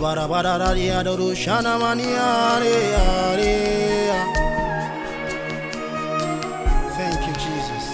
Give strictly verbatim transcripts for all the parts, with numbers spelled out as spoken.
Thank you, Jesus.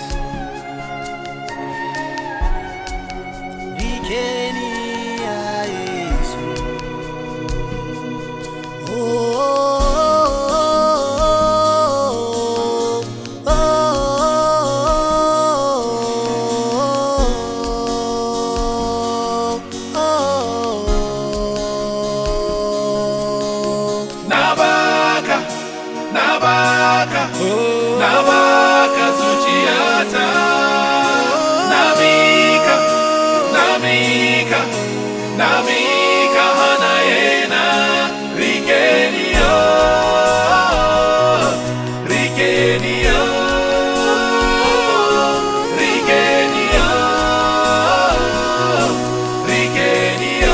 Nabaka Suchiata Namika Namika Namika Hanaena Rikenia Rikenia Rikenia Rikenia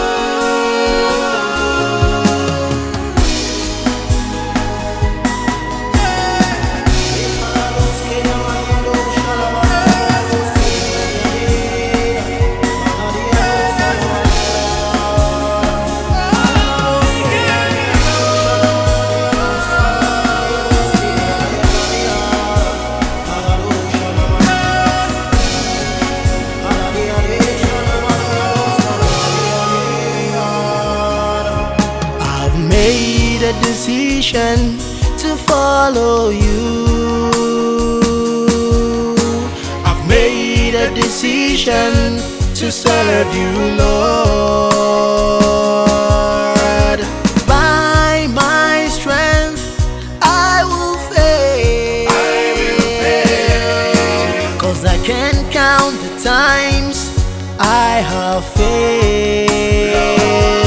Made a decision to follow you. I've made a decision to serve you, Lord. By my strength, I will fail, I will fail. 'Cause I can't count the times I have failed.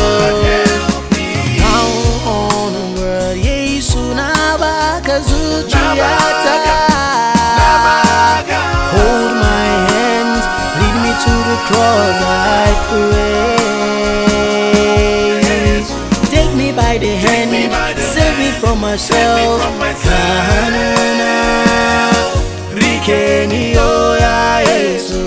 Hold my hands, lead me to the cross, I pray. Take me by the hand, save me from myself. Kahana, Rikeni oya Yesu.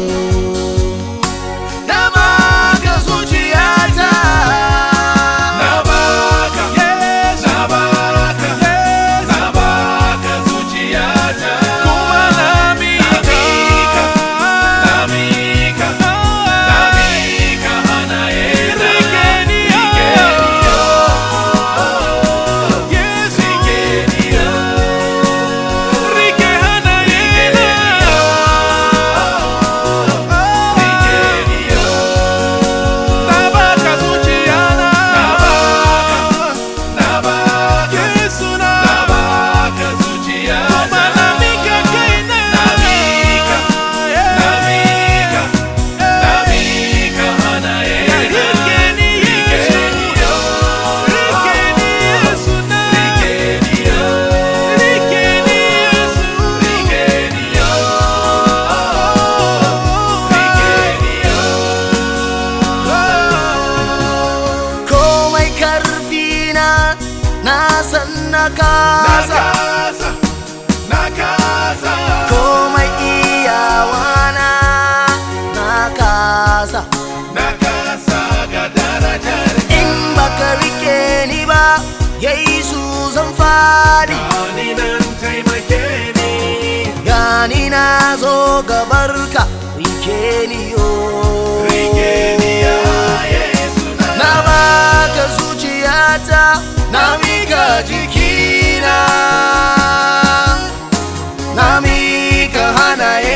Nakasa, Nakasa, komai iyawana nakasa, Nakasa ga darajar in baka rike ni ba, Yesu zan fadi. Gani nan taimake ni, gani na zo gabarka, rike ni yo, rike ni ya Yesu na. Na baka zuciyata, na mika jikina, na mika hanaye